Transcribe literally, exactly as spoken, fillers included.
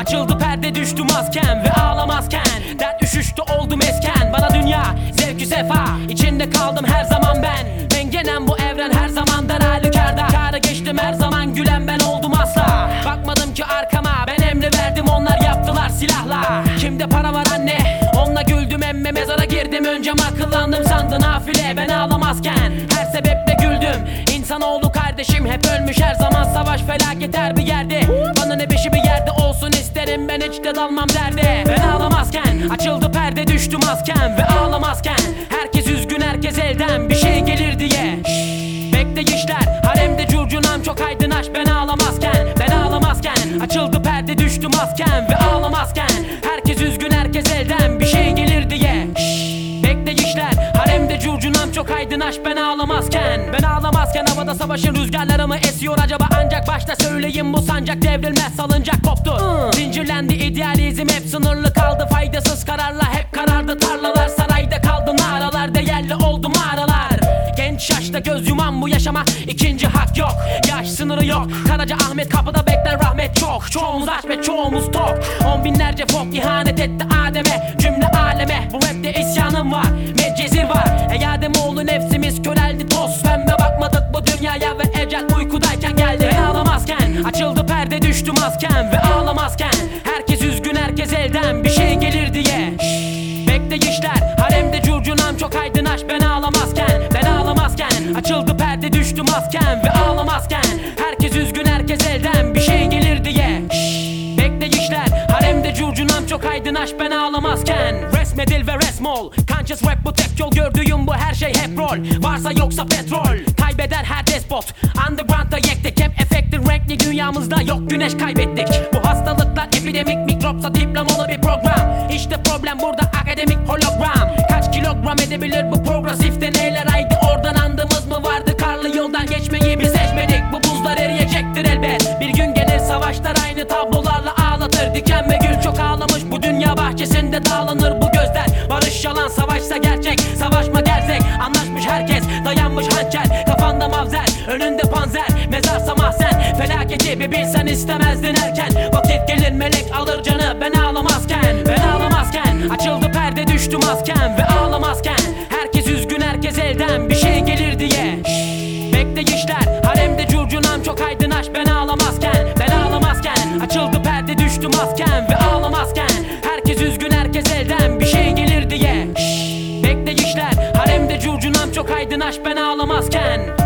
Açıldı perde, düştü maskem ve ağlamazken dert üşüştü, oldum esken. Bana dünya zevkü sefa, içinde kaldım her zaman ben. Mengenem bu evren, her zaman dar halükarda. Kâra geçtim her zaman, gülen ben oldum asla. Bakmadım ki arkama, ben emri verdim, onlar yaptılar silahla. Kimde para var anne, onunla güldüm emme. Mezara girdim önce, akıllandım sandı nafile. Ben ağlamazken her sebeple güldüm. İnsanoğlu kardeşim hep ölmüş her zaman. Savaş felaket her bir yerde, bana ne beşi bir yerde olsun isterim. Ben hiç de dalmam derde. Ben ağlamazken açıldı perde, düştü maskem ve ağlamazken herkes üzgün, herkes elden bir şey gelir diye. Şşş, bekleyişler haremde curcunam çok aydın aş. Ben ağlamazken, ben ağlamazken açıldı perde, düştü maskem ve ağlamazken herkes üzgün, herkes elden bir şey gelir diye. Şşş, bekleyişler haremde curcunam çok aydın aş. Ben ağlamazken, ben ağlamazken havada savaşın rüzgarları mı esiyor acaba? Ancak başta söyleyeyim, bu sancak devrilmez, salıncak koptu. Zincirlendi idealizm, hep sınırlı kaldı. Faydasız kararla hep karardı tarlalar. Sarayda kaldı naralar, değerli oldu mağaralar. Genç yaşta göz yuman bu yaşama ikinci hak yok. Yaş sınırı yok, Karaca Ahmet kapıda bekler, rahmet çok. Çoğumuz aç ve çoğumuz tok. On binlerce fok ihanet etti Adem'e, cümle aleme. Bu rapte isyanım var, medcezir var. Ey Ademoğlu nefsimiz köreldi, toz pembe bakmadık bu dünyaya ve ecel uykudayken geldi. Ben ağlamazken açıldı perde, düştü maskem ve ağlamazken herkes üzgün, herkes elden bir şey gelir diye. Şşş, bekleyişler haremde curcunam çok aydın aş. Ben ağlamazken, ben ağlamazken açıldı perde, düştü maskem ve ağlamazken herkes üzgün, herkes elden bir şey gelir diye. Şşş, bekleyişler haremde curcunam çok aydın aş. Ben ağlamazken resmedil ve resmol, conscious rap bu tek yol. Gördüğüm bu her şey hep rol, varsa yoksa petrol. Kaybeder her despot, underground'da yektik. Hep efekti renkli dünyamızda yok, güneş kaybettik. Bu hastalıklar epidemik, mikropsa diplomalı bir program. İşte problem burada, akademik hologram. Kaç kilogram edebilir bu progresif deneyler? Haydi oradan, andımız mı vardı? Karlı yoldan geçmeyi biz seçmedik. Bu buzlar eriyecektir elbet. Bir gün gelir savaşlar aynı tablolarla ağlatır. Diken ve gül çok ağlamış, bu dünya bahçesinde dağlanır bu gözler. Barış yalan, savaşsa gerçek, savaşma gerzek. Anlaşmış herkes, dayanmış hançer. Kafanda mavzer, önünde panzer. Mezarsa mahzen, felaketi bir bilsen istemezdin erken. Vakit gelir melek alır canı, ben ağlamazken. Ben ağlamazken açıldı perde, düştü maskem ve ağlamazken herkes üzgün, herkes elden bir şey gelir diye. Şşş, bekleyişler haremde curcunam çok aydın aş. Ben ağlamazken, ben ağlamazken açıldı perde, düştü maskem ve ağlamazken herkes üzgün, herkes elden bir şey gelir diye. Şşş, bekleyişler haremde curcunam çok aydın aş. Ben ağlamazken.